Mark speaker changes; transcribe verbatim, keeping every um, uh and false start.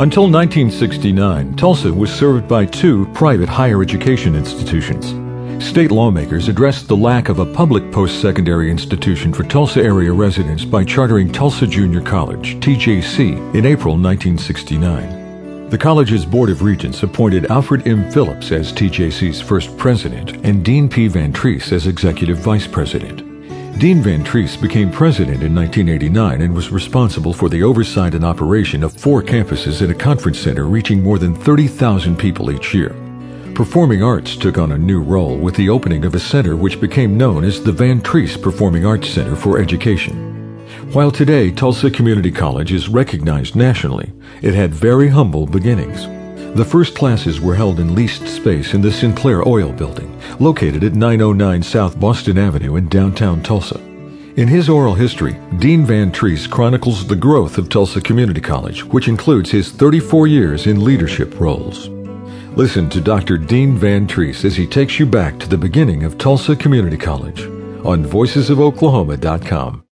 Speaker 1: Until nineteen sixty-nine, Tulsa was served by two private higher education institutions. State lawmakers addressed the lack of a public post-secondary institution for Tulsa area residents by chartering Tulsa Junior College, T J C, in April nineteen sixty-nine. The college's Board of Regents appointed Alfred M. Phillips as T J C's first president and Dean P. Vantrease as executive vice president. Dean Vantrease became president in nineteen eighty-nine and was responsible for the oversight and operation of four campuses and a conference center reaching more than thirty thousand people each year. Performing arts took on a new role with the opening of a center which became known as the Vantrease Performing Arts Center for Education. While today Tulsa Community College is recognized nationally, it had very humble beginnings. The first classes were held in leased space in the Sinclair Oil Building, located at nine oh nine South Boston Avenue in downtown Tulsa. In his oral history, Dean Vantrease chronicles the growth of Tulsa Community College, which includes his thirty-four years in leadership roles. Listen to Doctor Dean Vantrease as he takes you back to the beginning of Tulsa Community College on voices of oklahoma dot com.